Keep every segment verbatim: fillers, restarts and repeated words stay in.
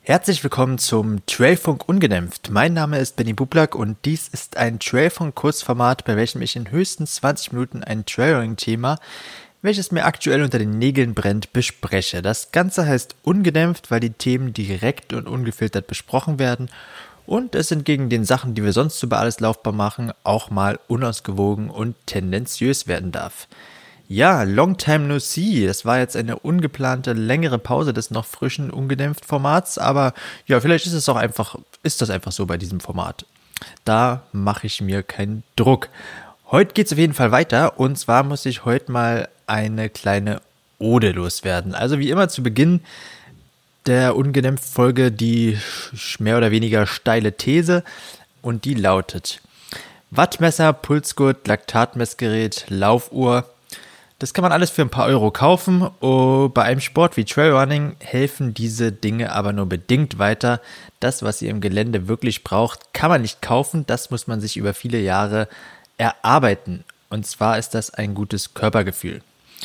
Herzlich willkommen zum Trailfunk Ungedämpft. Mein Name ist Benny Bublak und dies ist ein Trailfunk-Kurzformat, bei welchem ich in höchstens zwanzig Minuten ein Trailrunning-Thema, welches mir aktuell unter den Nägeln brennt, bespreche. Das Ganze heißt Ungedämpft, weil die Themen direkt und ungefiltert besprochen werden und es entgegen den Sachen, die wir sonst über alles laufbar machen, auch mal unausgewogen und tendenziös werden darf. Ja, long time no see. Das war jetzt eine ungeplante, längere Pause des noch frischen, ungedämpft Formats, aber ja, vielleicht ist es auch einfach, ist das einfach so bei diesem Format. Da mache ich mir keinen Druck. Heute geht es auf jeden Fall weiter und zwar muss ich heute mal eine kleine Ode loswerden. Also wie immer zu Beginn der ungedämpft Folge die mehr oder weniger steile These und die lautet: Wattmesser, Pulsgurt, Laktatmessgerät, Laufuhr. Das kann man alles für ein paar Euro kaufen. Oh, bei einem Sport wie Trailrunning helfen diese Dinge aber nur bedingt weiter. Das, was ihr im Gelände wirklich braucht, kann man nicht kaufen. Das muss man sich über viele Jahre erarbeiten. Und zwar ist das ein gutes Körpergefühl.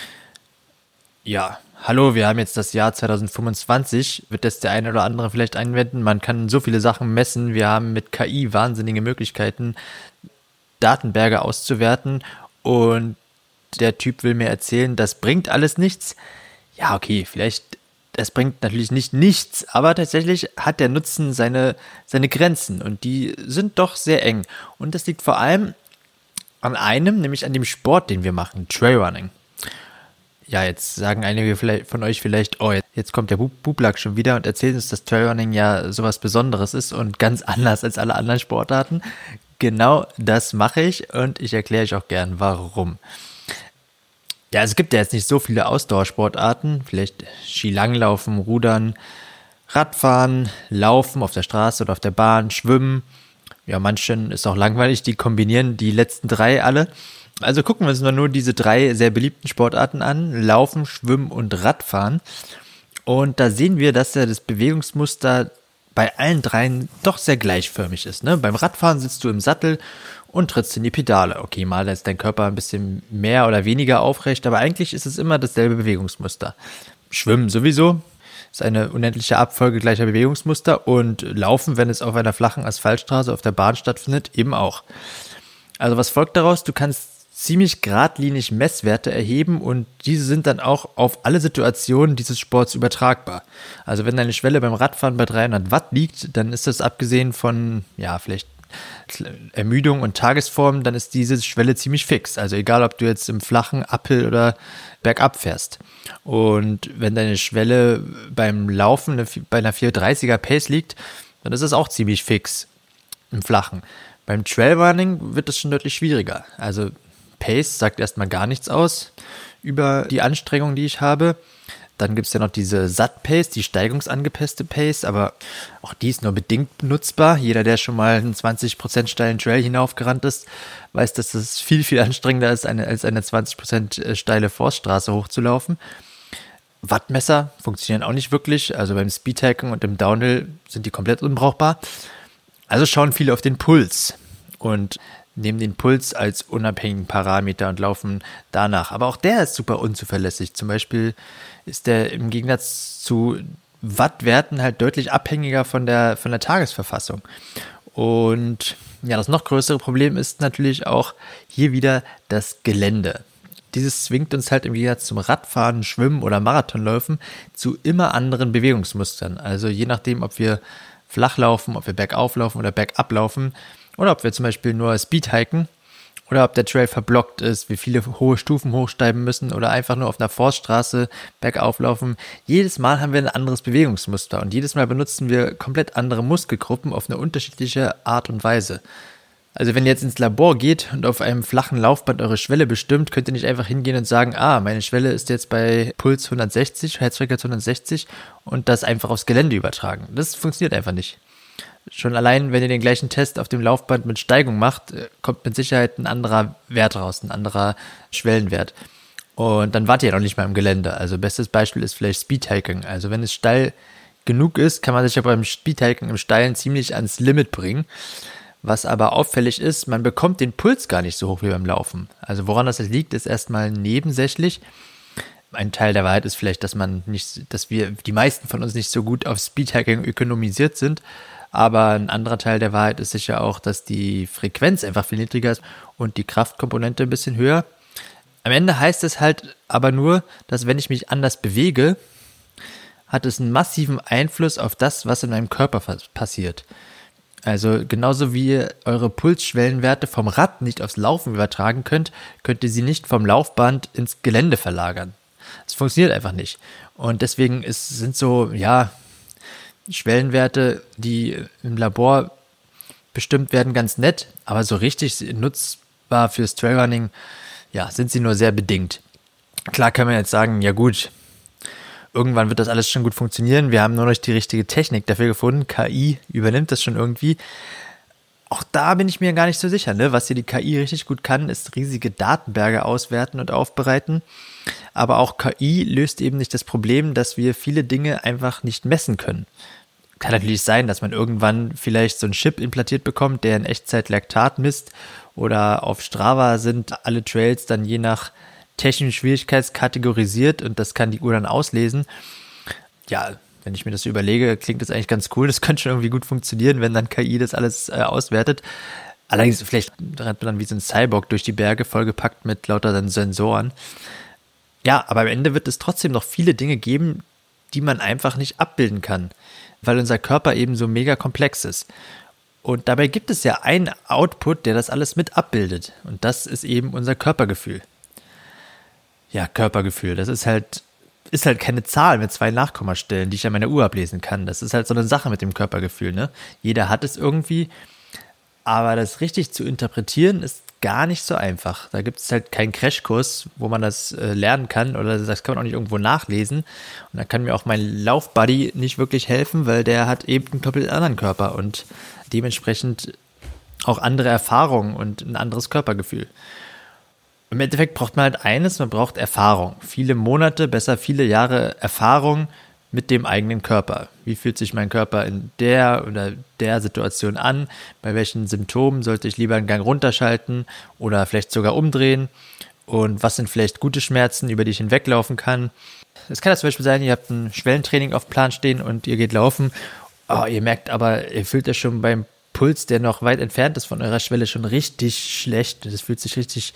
Ja, hallo, wir haben jetzt das Jahr zwanzig fünfundzwanzig. Wird das der eine oder andere vielleicht einwenden? Man kann so viele Sachen messen. Wir haben mit K I wahnsinnige Möglichkeiten, Datenberge auszuwerten. Und der Typ will mir erzählen, das bringt alles nichts. Ja, okay, vielleicht, das bringt natürlich nicht nichts, aber tatsächlich hat der Nutzen seine, seine Grenzen und die sind doch sehr eng. Und das liegt vor allem an einem, nämlich an dem Sport, den wir machen, Trailrunning. Ja, jetzt sagen einige von euch vielleicht, oh, jetzt kommt der Bublak schon wieder und erzählt uns, dass Trailrunning ja sowas Besonderes ist und ganz anders als alle anderen Sportarten. Genau das mache ich und ich erkläre euch auch gern, warum. Ja, es gibt ja jetzt nicht so viele Ausdauersportarten, vielleicht Skilanglaufen, Rudern, Radfahren, Laufen auf der Straße oder auf der Bahn, Schwimmen. Ja, manchen ist auch langweilig, die kombinieren die letzten drei alle. Also gucken wir uns mal nur diese drei sehr beliebten Sportarten an: Laufen, Schwimmen und Radfahren. Und da sehen wir, dass ja das Bewegungsmuster bei allen dreien doch sehr gleichförmig ist, ne? Beim Radfahren sitzt du im Sattel und trittst in die Pedale. Okay, mal ist dein Körper ein bisschen mehr oder weniger aufrecht, aber eigentlich ist es immer dasselbe Bewegungsmuster. Schwimmen sowieso ist eine unendliche Abfolge gleicher Bewegungsmuster und Laufen, wenn es auf einer flachen Asphaltstraße auf der Bahn stattfindet, eben auch. Also was folgt daraus? Du kannst ziemlich geradlinig Messwerte erheben und diese sind dann auch auf alle Situationen dieses Sports übertragbar. Also wenn deine Schwelle beim Radfahren bei dreihundert Watt liegt, dann ist das abgesehen von, ja, vielleicht Ermüdung und Tagesform, dann ist diese Schwelle ziemlich fix. Also egal, ob du jetzt im flachen Uphill oder bergab fährst. Und wenn deine Schwelle beim Laufen bei einer vierhundertdreißiger Pace liegt, dann ist es auch ziemlich fix im Flachen. Beim Trailrunning wird es schon deutlich schwieriger. Also Pace sagt erstmal gar nichts aus über die Anstrengung, die ich habe. Dann gibt es ja noch diese S A T-Pace, die steigungsangepasste Pace, aber auch die ist nur bedingt nutzbar. Jeder, der schon mal einen zwanzig Prozent steilen Trail hinaufgerannt ist, weiß, dass das viel, viel anstrengender ist, eine, als eine zwanzig Prozent steile Forststraße hochzulaufen. Wattmesser funktionieren auch nicht wirklich, also beim Speedhiking und im Downhill sind die komplett unbrauchbar. Also schauen viele auf den Puls und nehmen den Puls als unabhängigen Parameter und laufen danach. Aber auch der ist super unzuverlässig. Zum Beispiel ist der im Gegensatz zu Wattwerten halt deutlich abhängiger von der, von der Tagesverfassung. Und ja, das noch größere Problem ist natürlich auch hier wieder das Gelände. Dieses zwingt uns halt im Gegensatz zum Radfahren, Schwimmen oder Marathonläufen zu immer anderen Bewegungsmustern. Also je nachdem, ob wir flach laufen, ob wir bergauf laufen oder bergab laufen, oder ob wir zum Beispiel nur Speedhiken oder ob der Trail verblockt ist, wie viele hohe Stufen hochsteigen müssen oder einfach nur auf einer Forststraße bergauf laufen. Jedes Mal haben wir ein anderes Bewegungsmuster und jedes Mal benutzen wir komplett andere Muskelgruppen auf eine unterschiedliche Art und Weise. Also wenn ihr jetzt ins Labor geht und auf einem flachen Laufband eure Schwelle bestimmt, könnt ihr nicht einfach hingehen und sagen, ah, meine Schwelle ist jetzt bei Puls hundertsechzig, Herzfrequenz hundertsechzig und das einfach aufs Gelände übertragen. Das funktioniert einfach nicht. Schon allein, wenn ihr den gleichen Test auf dem Laufband mit Steigung macht, kommt mit Sicherheit ein anderer Wert raus, ein anderer Schwellenwert. Und dann wart ihr noch nicht mal im Gelände. Also bestes Beispiel ist vielleicht Speedhiking. Also wenn es steil genug ist, kann man sich ja beim Speedhiking im Steilen ziemlich ans Limit bringen. Was aber auffällig ist, man bekommt den Puls gar nicht so hoch wie beim Laufen. Also woran das liegt, ist erstmal nebensächlich. Ein Teil der Wahrheit ist vielleicht, dass man nicht, dass wir, die meisten von uns nicht so gut auf Speedhacking ökonomisiert sind. Aber ein anderer Teil der Wahrheit ist sicher auch, dass die Frequenz einfach viel niedriger ist und die Kraftkomponente ein bisschen höher. Am Ende heißt es halt aber nur, dass wenn ich mich anders bewege, hat es einen massiven Einfluss auf das, was in meinem Körper passiert. Also genauso wie ihr eure Pulsschwellenwerte vom Rad nicht aufs Laufen übertragen könnt, könnt ihr sie nicht vom Laufband ins Gelände verlagern. Das funktioniert einfach nicht. Und deswegen ist, sind so, ja, Schwellenwerte, die im Labor bestimmt werden, ganz nett, aber so richtig nutzbar fürs Trailrunning, ja, sind sie nur sehr bedingt. Klar kann man jetzt sagen, ja gut, irgendwann wird das alles schon gut funktionieren, wir haben nur noch die richtige Technik dafür gefunden, K I übernimmt das schon irgendwie. Auch da bin ich mir gar nicht so sicher, ne? Was hier die K I richtig gut kann, ist riesige Datenberge auswerten und aufbereiten. Aber auch K I löst eben nicht das Problem, dass wir viele Dinge einfach nicht messen können. Kann natürlich sein, dass man irgendwann vielleicht so einen Chip implantiert bekommt, der in Echtzeit Laktat misst, oder auf Strava sind alle Trails dann je nach technischen Schwierigkeit kategorisiert und das kann die Uhr dann auslesen. Ja, wenn ich mir das so überlege, klingt das eigentlich ganz cool. Das könnte schon irgendwie gut funktionieren, wenn dann K I das alles äh, auswertet. Allerdings, vielleicht rennt man dann wie so ein Cyborg durch die Berge, vollgepackt mit lauter dann Sensoren. Ja, aber am Ende wird es trotzdem noch viele Dinge geben, die man einfach nicht abbilden kann, weil unser Körper eben so mega komplex ist. Und dabei gibt es ja einen Output, der das alles mit abbildet. Und das ist eben unser Körpergefühl. Ja, Körpergefühl, das ist halt, ist halt keine Zahl mit zwei Nachkommastellen, die ich an meiner Uhr ablesen kann. Das ist halt so eine Sache mit dem Körpergefühl, ne? Jeder hat es irgendwie, aber das richtig zu interpretieren ist gar nicht so einfach. Da gibt es halt keinen Crashkurs, wo man das äh, lernen kann, oder das kann man auch nicht irgendwo nachlesen. Und da kann mir auch mein Laufbuddy nicht wirklich helfen, weil der hat eben einen komplett anderen Körper und dementsprechend auch andere Erfahrungen und ein anderes Körpergefühl. Im Endeffekt braucht man halt eines, man braucht Erfahrung. Viele Monate, besser viele Jahre Erfahrung mit dem eigenen Körper. Wie fühlt sich mein Körper in der oder der Situation an? Bei welchen Symptomen sollte ich lieber einen Gang runterschalten oder vielleicht sogar umdrehen? Und was sind vielleicht gute Schmerzen, über die ich hinweglaufen kann? Es kann ja zum Beispiel sein, ihr habt ein Schwellentraining auf Plan stehen und ihr geht laufen. Oh, ihr merkt aber, ihr fühlt das schon beim Puls, der noch weit entfernt ist von eurer Schwelle, schon richtig schlecht. Das fühlt sich richtig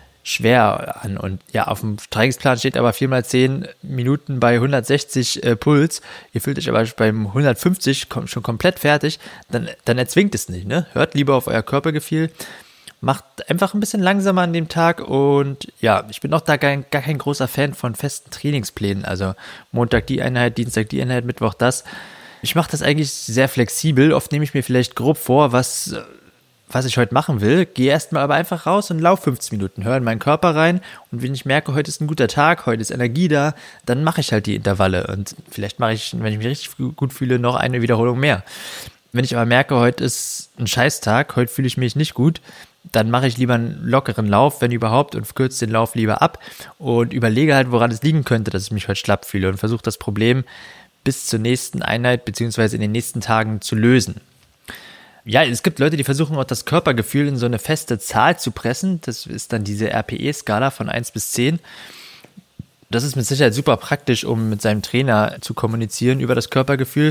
schwer an. Und ja, auf dem Trainingsplan steht aber vier mal zehn Minuten bei hundertsechzig äh, Puls. Ihr fühlt euch aber beim hundertfünfzig kom- schon komplett fertig. Dann, dann erzwingt es nicht, ne? Hört lieber auf euer Körpergefühl. Macht einfach ein bisschen langsamer an dem Tag. Und ja, ich bin auch da gar, gar kein großer Fan von festen Trainingsplänen. Also Montag die Einheit, Dienstag die Einheit, Mittwoch das. Ich mache das eigentlich sehr flexibel. Oft nehme ich mir vielleicht grob vor, was was ich heute machen will, gehe erstmal aber einfach raus und laufe fünfzehn Minuten, höre in meinen Körper rein und wenn ich merke, heute ist ein guter Tag, heute ist Energie da, dann mache ich halt die Intervalle und vielleicht mache ich, wenn ich mich richtig gut fühle, noch eine Wiederholung mehr. Wenn ich aber merke, heute ist ein Scheißtag, heute fühle ich mich nicht gut, dann mache ich lieber einen lockeren Lauf, wenn überhaupt, und kürze den Lauf lieber ab und überlege halt, woran es liegen könnte, dass ich mich heute schlapp fühle und versuche das Problem bis zur nächsten Einheit beziehungsweise in den nächsten Tagen zu lösen. Ja, es gibt Leute, die versuchen auch das Körpergefühl in so eine feste Zahl zu pressen. Das ist dann diese R P E-Skala von eins bis zehn. Das ist mit Sicherheit super praktisch, um mit seinem Trainer zu kommunizieren über das Körpergefühl.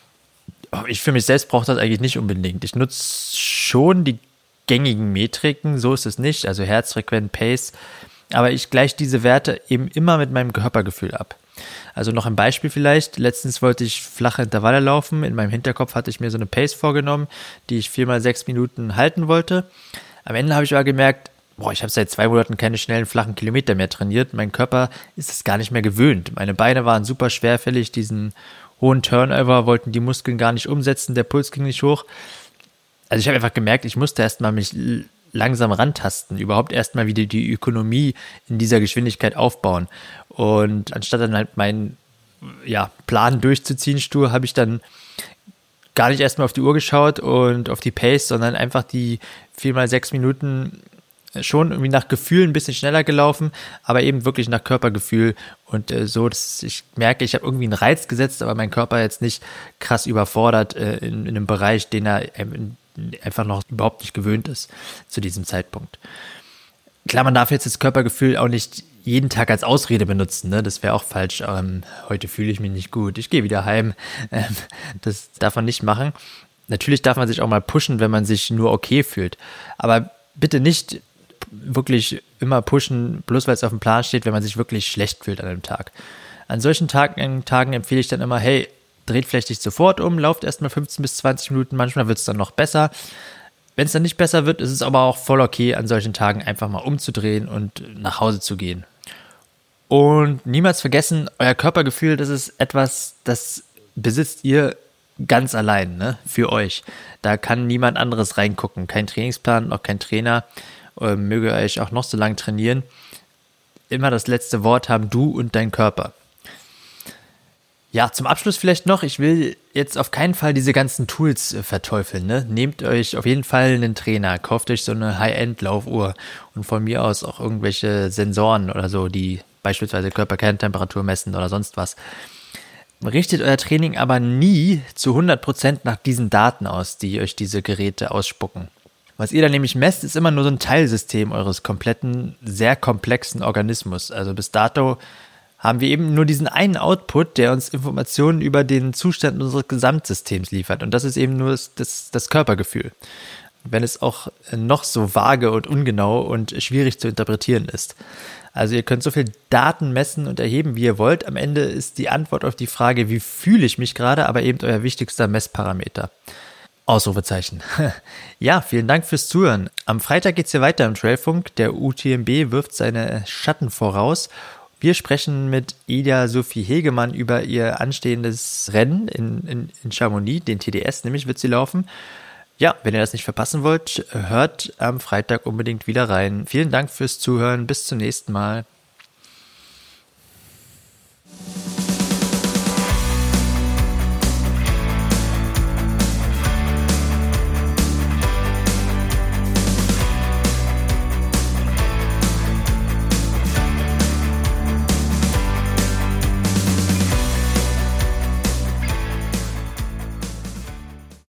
Ich für mich selbst brauche das eigentlich nicht unbedingt. Ich nutze schon die gängigen Metriken, so ist es nicht, also Herzfrequenz, Pace. Aber ich gleiche diese Werte eben immer mit meinem Körpergefühl ab. Also noch ein Beispiel vielleicht. Letztens wollte ich flache Intervalle laufen. In meinem Hinterkopf hatte ich mir so eine Pace vorgenommen, die ich vier mal sechs Minuten halten wollte. Am Ende habe ich aber gemerkt, boah, ich habe seit zwei Monaten keine schnellen, flachen Kilometer mehr trainiert. Mein Körper ist es gar nicht mehr gewöhnt. Meine Beine waren super schwerfällig. Diesen hohen Turnover wollten die Muskeln gar nicht umsetzen. Der Puls ging nicht hoch. Also ich habe einfach gemerkt, ich musste erstmal mich langsam rantasten, überhaupt erstmal wieder die Ökonomie in dieser Geschwindigkeit aufbauen. Und anstatt dann halt meinen ja, Plan durchzuziehen, stur, habe ich dann gar nicht erstmal auf die Uhr geschaut und auf die Pace, sondern einfach die vier mal sechs Minuten schon irgendwie nach Gefühl ein bisschen schneller gelaufen, aber eben wirklich nach Körpergefühl und äh, so, dass ich merke, ich habe irgendwie einen Reiz gesetzt, aber mein Körper jetzt nicht krass überfordert äh, in, in einem Bereich, den er ähm, einfach noch überhaupt nicht gewöhnt ist zu diesem Zeitpunkt. Klar, man darf jetzt das Körpergefühl auch nicht jeden Tag als Ausrede benutzen, ne? Das wäre auch falsch. Ähm, heute fühle ich mich nicht gut, ich gehe wieder heim. Ähm, das darf man nicht machen. Natürlich darf man sich auch mal pushen, wenn man sich nur okay fühlt. Aber bitte nicht wirklich immer pushen, bloß weil es auf dem Plan steht, wenn man sich wirklich schlecht fühlt an einem Tag. An solchen Tagen, Tagen empfehle ich dann immer, hey, dreht vielleicht nicht sofort um, lauft erstmal fünfzehn bis zwanzig Minuten, manchmal wird es dann noch besser. Wenn es dann nicht besser wird, ist es aber auch voll okay, an solchen Tagen einfach mal umzudrehen und nach Hause zu gehen. Und niemals vergessen, euer Körpergefühl, das ist etwas, das besitzt ihr ganz allein, ne? Für euch. Da kann niemand anderes reingucken. Kein Trainingsplan, auch kein Trainer. Äh, möge euch auch noch so lange trainieren. Immer das letzte Wort haben du und dein Körper. Ja, zum Abschluss vielleicht noch, ich will jetzt auf keinen Fall diese ganzen Tools äh, verteufeln, ne? Nehmt euch auf jeden Fall einen Trainer, kauft euch so eine High-End-Laufuhr und von mir aus auch irgendwelche Sensoren oder so, die beispielsweise Körperkerntemperatur messen oder sonst was. Richtet euer Training aber nie zu hundert Prozent nach diesen Daten aus, die euch diese Geräte ausspucken. Was ihr da nämlich messt, ist immer nur so ein Teilsystem eures kompletten, sehr komplexen Organismus. Also bis dato haben wir eben nur diesen einen Output, der uns Informationen über den Zustand unseres Gesamtsystems liefert. Und das ist eben nur das, das, das Körpergefühl. Wenn es auch noch so vage und ungenau und schwierig zu interpretieren ist. Also ihr könnt so viel Daten messen und erheben, wie ihr wollt. Am Ende ist die Antwort auf die Frage, wie fühle ich mich gerade, aber eben euer wichtigster Messparameter. Ausrufezeichen. Ja, vielen Dank fürs Zuhören. Am Freitag geht's hier weiter im Trailfunk. Der U T M B wirft seine Schatten voraus. Wir sprechen mit Ida Sophie Hegemann über ihr anstehendes Rennen in, in, in Chamonix, den T D S, nämlich wird sie laufen. Ja, wenn ihr das nicht verpassen wollt, hört am Freitag unbedingt wieder rein. Vielen Dank fürs Zuhören. Bis zum nächsten Mal.